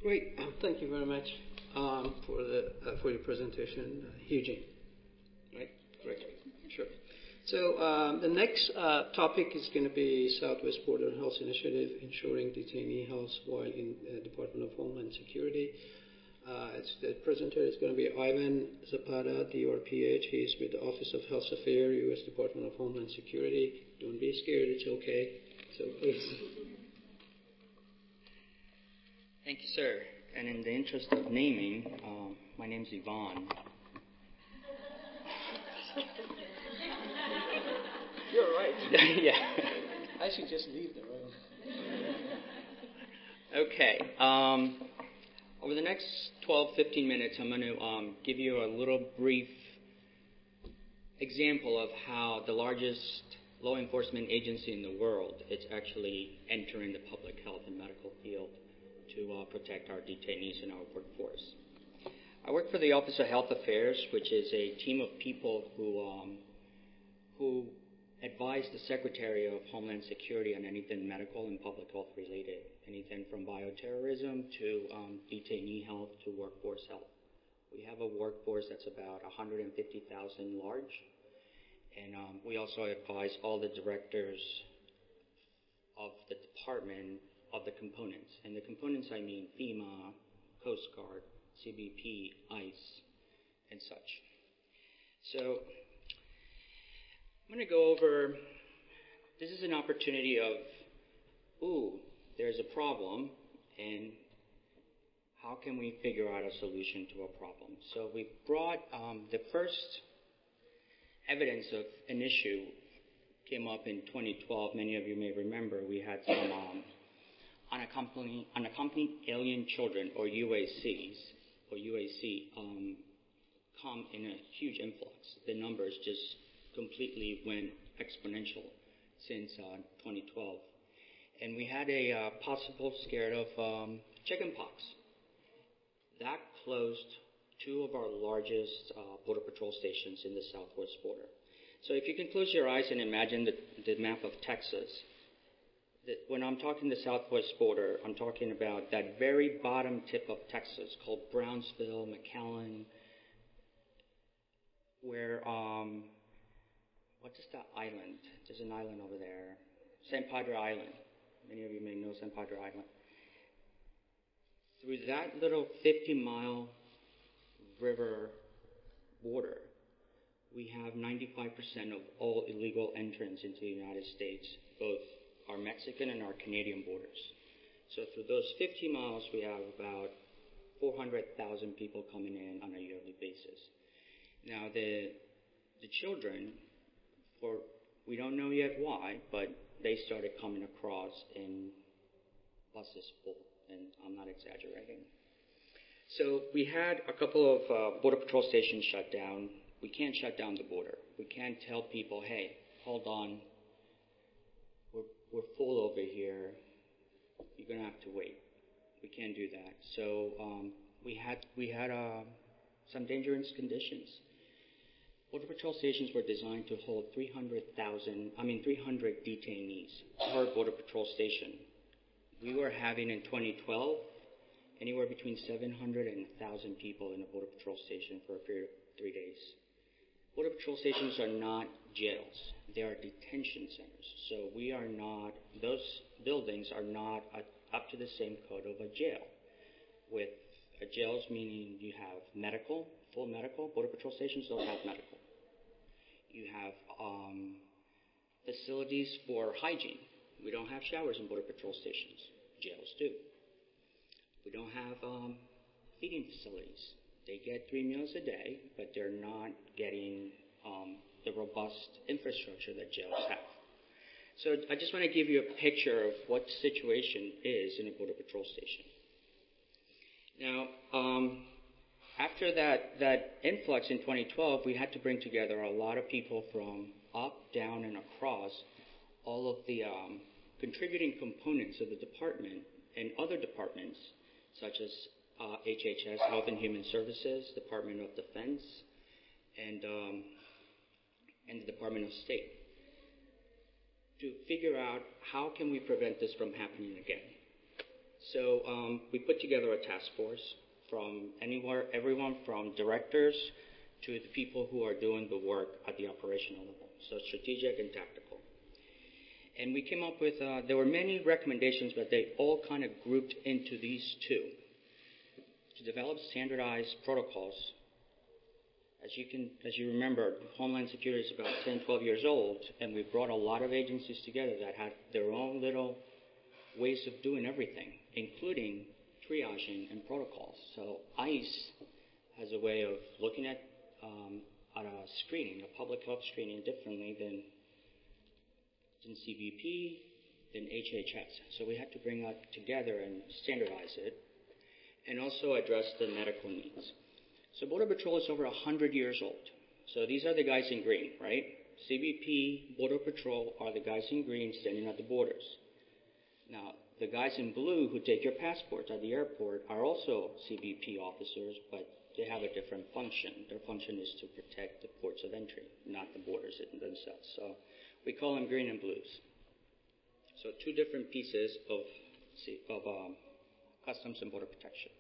Great. Thank you very much for your presentation, Eugene. Right? Great. Sure. So the next topic is going to be Southwest Border Health Initiative, ensuring detainee health while in Department of Homeland Security. The presenter is going to be Ivan Zapata, DRPH. He's with the Office of Health Affairs, U.S. Department of Homeland Security. Don't be scared. It's okay. So please. Thank you, sir. And in the interest of naming, my name's Yvonne. You're right. Yeah. I should just leave the room. Okay. Over the next 12-15 minutes, I'm going to give you a little brief example of how the largest law enforcement agency in the world is actually entering the public health and medical field to protect our detainees and our workforce. I work for the Office of Health Affairs, which is a team of people who advise the Secretary of Homeland Security on anything medical and public health related, anything from bioterrorism to detainee health to workforce health. We have a workforce that's about 150,000 large, and we also advise all the directors of the department of the components. And the components, I mean FEMA, Coast Guard, CBP, ICE, and such. So I'm going to go over, this is an opportunity of, there's a problem, and how can we figure out a solution to a problem? So we brought the first evidence of an issue came up in 2012. Many of you may remember we had some unaccompanied alien children, or UACs, or UAC, come in a huge influx. The numbers just completely went exponential since 2012. And we had a possible scare of chickenpox. That closed two of our largest Border Patrol stations in the southwest border. So if you can close your eyes and imagine the map of Texas, when I'm talking the southwest border, I'm talking about that very bottom tip of Texas called Brownsville, McAllen, where, what is that island? There's an island over there, San Padre Island. Many of you may know San Padre Island. Through that little 50-mile river border, we have 95% of all illegal entrants into the United States, both our Mexican and our Canadian borders. So through those 50 miles, we have about 400,000 people coming in on a yearly basis. Now, the children, we don't know yet why, but they started coming across in buses full, and I'm not exaggerating. So we had a couple of Border Patrol stations shut down. We can't shut down the border. We can't tell people, hey, hold on, we're full over here. You're going to have to wait. We can't do that. So we had some dangerous conditions. Border Patrol stations were designed to hold 300 detainees per Border Patrol station. We were having in 2012 anywhere between 700 and 1,000 people in a Border Patrol station for a period of 3 days. Border Patrol stations are not jails. They are detention centers. So those buildings are not up to the same code of a jail. With jails meaning you have medical, full medical. Border Patrol stations don't have medical. You have facilities for hygiene. We don't have showers in Border Patrol stations. Jails do. We don't have feeding facilities. They get 3 meals a day, but they're not getting the robust infrastructure that jails have. So I just want to give you a picture of what the situation is in a Border Patrol station. Now, after that influx in 2012, we had to bring together a lot of people from up, down, and across all of the contributing components of the department and other departments, such as HHS, Health and Human Services, Department of Defense, and the Department of State, to figure out how can we prevent this from happening again. So we put together a task force from everyone from directors to the people who are doing the work at the operational level, so strategic and tactical. And we came up with, there were many recommendations, but they all kind of grouped into these two. To develop standardized protocols. As you remember, Homeland Security is about 10, 12 years old, and we brought a lot of agencies together that had their own little ways of doing everything, including triaging and protocols. So ICE has a way of looking at a screening, a public health screening, differently than CBP, than HHS. So we had to bring that together and standardize it, and also address the medical needs. So Border Patrol is over 100 years old. So these are the guys in green, right? CBP, Border Patrol are the guys in green standing at the borders. Now, the guys in blue who take your passports at the airport are also CBP officers, but they have a different function. Their function is to protect the ports of entry, not the borders themselves. So we call them green and blues. So two different pieces of Customs and Border Protection.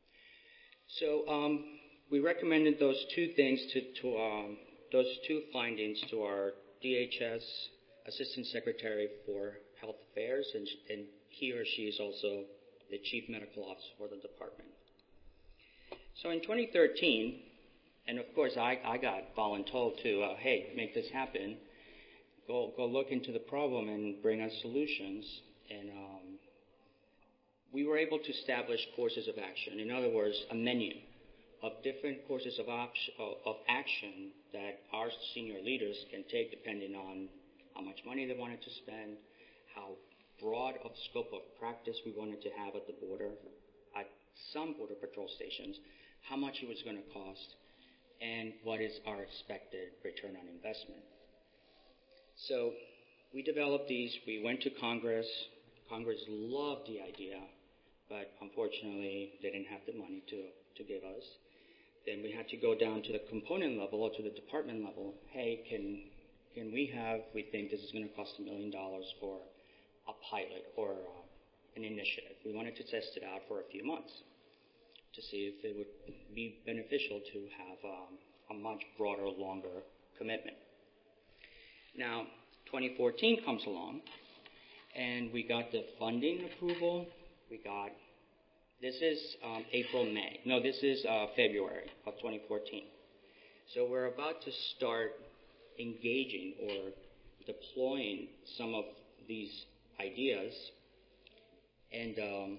So we recommended those two things those two findings to our DHS Assistant Secretary for Health Affairs, and he or she is also the Chief Medical Officer for the department. So in 2013, and of course I got voluntold to, hey, make this happen. Go look into the problem and bring us solutions. And we were able to establish courses of action. In other words, a menu of different courses of action that our senior leaders can take depending on how much money they wanted to spend, how broad of scope of practice we wanted to have at the border, at some Border Patrol stations, how much it was going to cost, and what is our expected return on investment. So we developed these. We went to Congress. Congress loved the idea, but unfortunately they didn't have the money to give us. Then we had to go down to the component level or to the department level. Hey, can we think this is going to cost $1 million for a pilot or an initiative. We wanted to test it out for a few months to see if it would be beneficial to have a much broader, longer commitment. Now, 2014 comes along, and we got the funding approval. This is April-May. No, this is February of 2014. So we're about to start engaging or deploying some of these ideas, and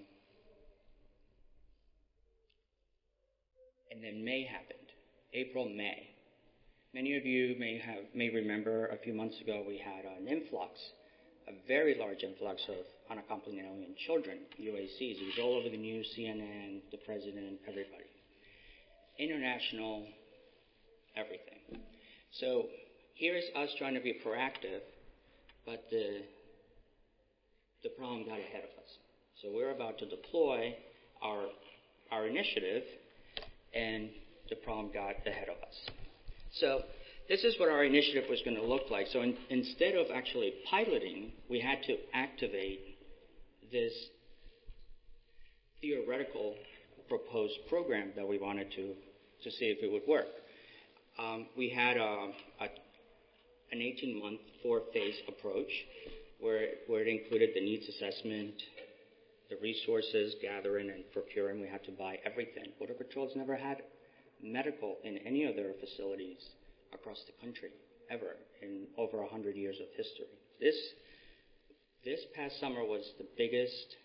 then May happened. April-May. Many of you may remember a few months ago we had an influx, a very large influx of unaccompanied alien children, UACs. It was all over the news, CNN, the president, everybody. International, everything. So here's us trying to be proactive, but the problem got ahead of us. So we're about to deploy our initiative, and the problem got ahead of us. So this is what our initiative was going to look like. So instead of actually piloting, we had to activate this theoretical proposed program that we wanted to see if it would work. We had an 18-month, 4-phase approach where it included the needs assessment, the resources gathering and procuring. We had to buy everything. Border Patrol's never had medical in any of their facilities across the country, ever, in over 100 years of history. This past summer was the biggest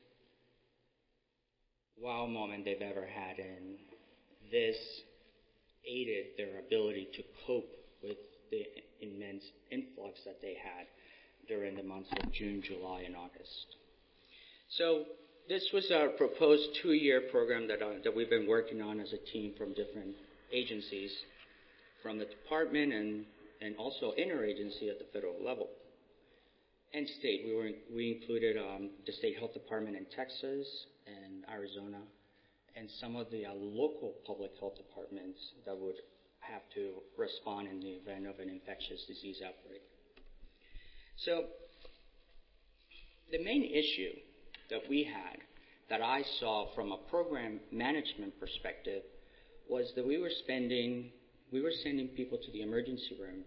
wow moment they've ever had, and this aided their ability to cope with the immense influx that they had during the months of June, July, and August. So this was our proposed 2-year program that we've been working on as a team from different agencies, from the department and also interagency at the federal level. And state, we included the state health department in Texas and Arizona, and some of the local public health departments that would have to respond in the event of an infectious disease outbreak. So the main issue that we had that I saw from a program management perspective was that we were sending people to the emergency room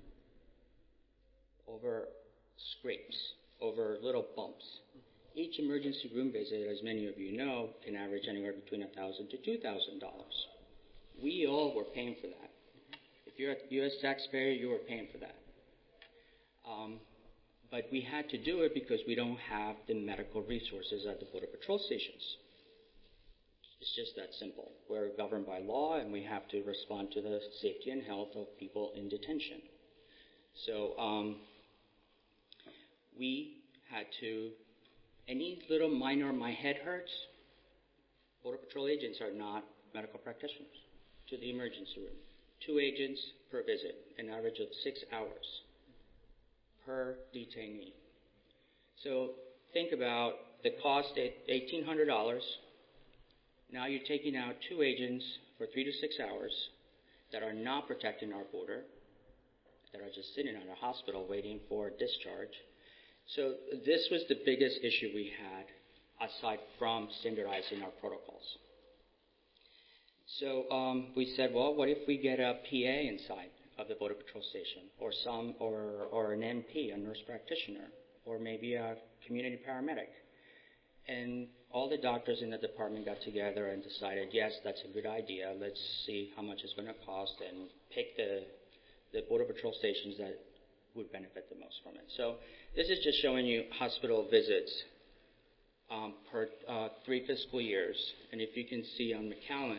over scrapes, over little bumps. Each emergency room visit, as many of you know, can average anywhere between $1,000 to $2,000. We all were paying for that. If you're a U.S. taxpayer, you were paying for that. But we had to do it because we don't have the medical resources at the Border Patrol stations. It's just that simple. We're governed by law, and we have to respond to the safety and health of people in detention. So we had to, any little minor, my head hurts, Border Patrol agents are not medical practitioners, to the emergency room. 2 agents per visit, an average of 6 hours per detainee. So think about the cost at $1,800. Now you're taking out 2 agents for 3 to 6 hours that are not protecting our border, that are just sitting at a hospital waiting for discharge. So this was the biggest issue we had, aside from standardizing our protocols. So we said, well, what if we get a PA inside of the Border Patrol station, or an NP, a nurse practitioner, or maybe a community paramedic? And all the doctors in the department got together and decided, yes, that's a good idea. Let's see how much it's going to cost and pick the Border Patrol stations that would benefit the most from it. So this is just showing you hospital visits per 3 fiscal years. And if you can see on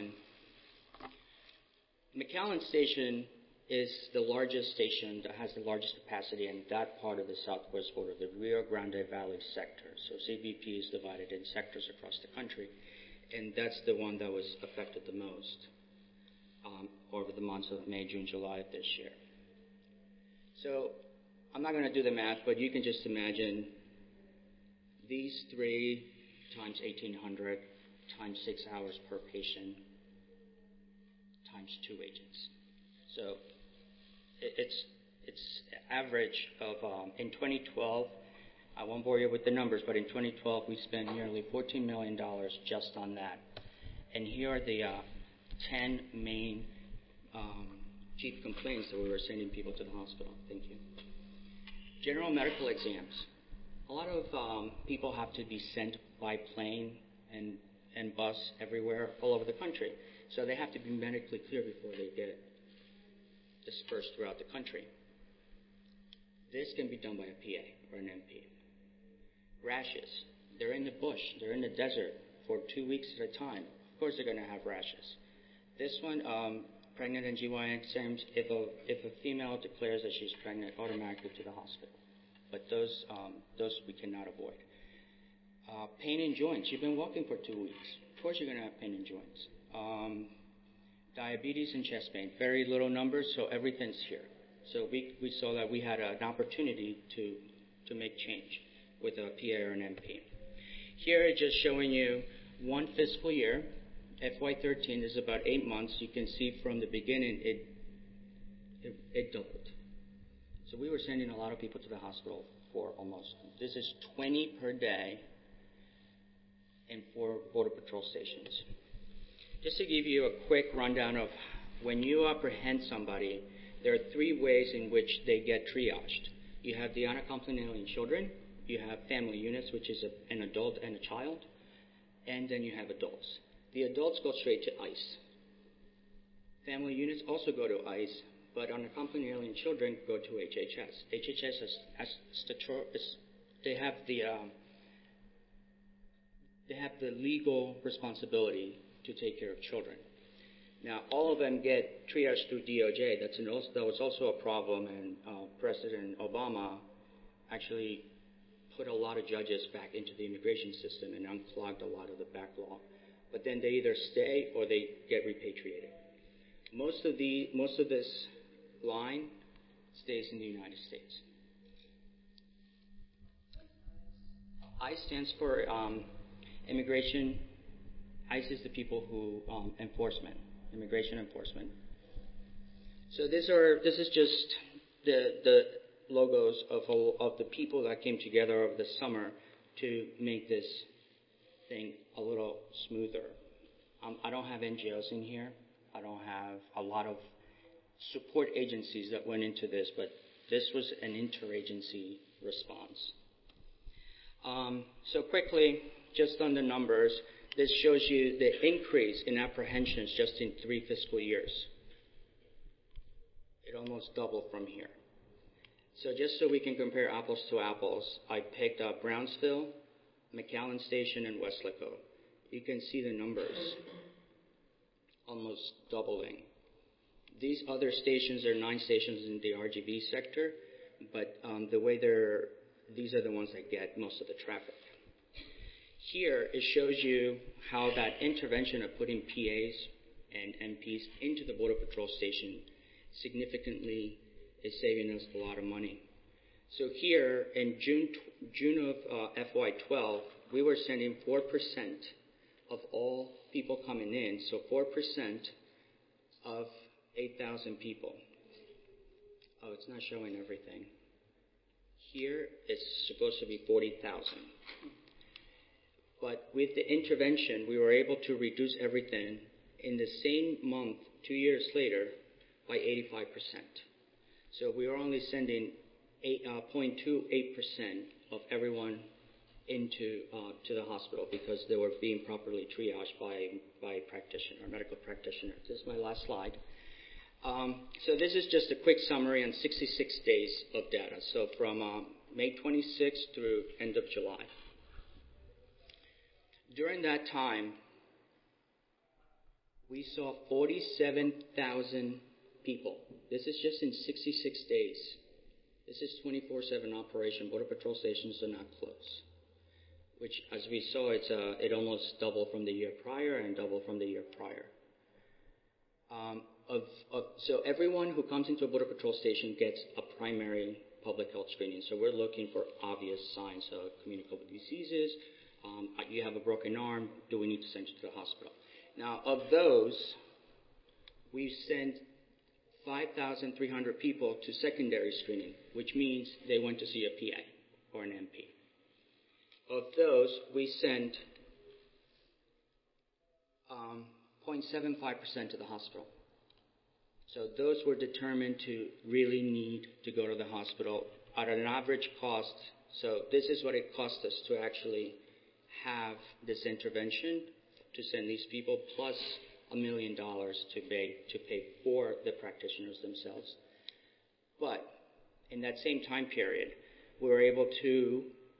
McAllen Station is the largest station that has the largest capacity in that part of the southwest border, the Rio Grande Valley sector. So CBP is divided in sectors across the country, and that's the one that was affected the most over the months of May, June, July of this year. So I'm not going to do the math, but you can just imagine these 3 times 1,800 times 6 hours per patient times 2 agents. So it's average of, in 2012, I won't bore you with the numbers, but in 2012 we spent nearly $14 million just on that. And here are the 10 main chief complaints that we were sending people to the hospital. Thank you. General medical exams. A lot of people have to be sent by plane and bus everywhere, all over the country. So they have to be medically clear before they get dispersed throughout the country. This can be done by a PA or an MP. Rashes. They're in the bush. They're in the desert for 2 weeks at a time. Of course they're going to have rashes. This one, pregnant and GYN exams, if a female declares that she's pregnant, automatically to the hospital. But those we cannot avoid. Pain in joints. You've been walking for 2 weeks. Of course you're going to have pain in joints. Diabetes and chest pain. Very little numbers, so everything's here. So we saw that we had an opportunity to make change with a PA or an MP. Here, just showing you 1 fiscal year. FY13 is about 8 months. You can see from the beginning it doubled. So we were sending a lot of people to the hospital for almost, this is 20 per day in 4 Border Patrol stations. Just to give you a quick rundown of when you apprehend somebody, there are 3 ways in which they get triaged. You have the unaccompanied alien children, you have family units, which is an adult and a child, and then you have adults. The adults go straight to ICE. Family units also go to ICE, but unaccompanied alien children go to HHS. HHS they have the legal responsibility to take care of children. Now, all of them get triaged through DOJ. That was also a problem, and President Obama actually put a lot of judges back into the immigration system and unclogged a lot of the backlog. But then they either stay or they get repatriated. Most of this line stays in the United States. ICE stands for immigration. ICE is the people who immigration enforcement. So this is just the logos of the people that came together over the summer to make this everything a little smoother. I don't have NGOs in here. I don't have a lot of support agencies that went into this, but this was an interagency response. So quickly, just on the numbers, this shows you the increase in apprehensions just in 3 fiscal years. It almost doubled from here. So just so we can compare apples to apples, I picked up Brownsville, McAllen Station, and Weslaco. You can see the numbers almost doubling. These other stations are 9 stations in the RGB sector, but the way these are the ones that get most of the traffic. Here, it shows you how that intervention of putting PAs and MPs into the Border Patrol station significantly is saving us a lot of money. So here, in June of FY12, we were sending 4% of all people coming in, so 4% of 8,000 people. Oh, it's not showing everything. Here, it's supposed to be 40,000. But with the intervention, we were able to reduce everything in the same month, 2 years later, by 85%. So we were only sending 0.28% of everyone into to the hospital because they were being properly triaged by practitioner, medical practitioner. This is my last slide. So this is just a quick summary on 66 days of data. So from May 26th through end of July. During that time, we saw 47,000 people. This is just in 66 days. This is 24/7 operation. Border Patrol stations are not closed. Which, as we saw, it almost doubled from the year prior and doubled from the year prior. So everyone who comes into a Border Patrol station gets a primary public health screening. So we're looking for obvious signs of communicable diseases. You have a broken arm. Do we need to send you to the hospital? Now, of those, we sent 5,300 people to secondary screening, which means they went to see a PA or an MP. Of those, we sent 0.75% to the hospital. So those were determined to really need to go to the hospital at an average cost. So this is what it cost us to actually have this intervention to send these people, plus $1 million to pay for the practitioners themselves. But in that same time period, we were able to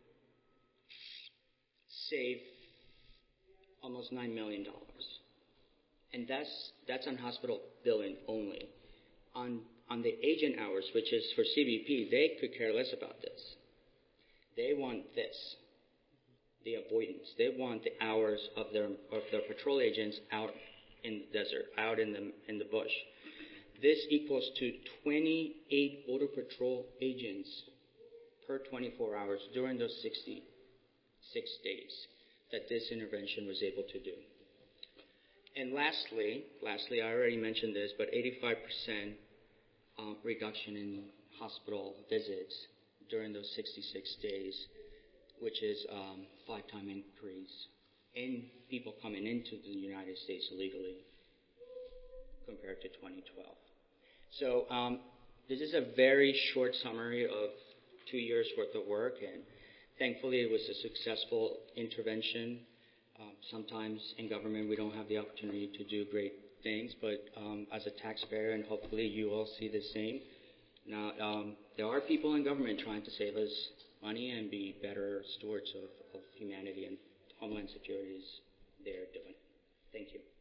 save almost $9 million. And that's on hospital billing only. On the agent hours, which is for CBP, they could care less about this. They want this, the avoidance. They want the hours of their patrol agents out in the desert, out in the bush. This equals to 28 Border Patrol agents per 24 hours during those 66 days that this intervention was able to do. And lastly, I already mentioned this, but 85% reduction in hospital visits during those 66 days, which is 5-time increase in people coming into the United States illegally compared to 2012. So this is a very short summary of 2 years' worth of work, and thankfully it was a successful intervention. Sometimes in government we don't have the opportunity to do great things, but as a taxpayer, and hopefully you all see the same, now there are people in government trying to save us money and be better stewards of humanity, and Homeland Security is there doing it. Thank you.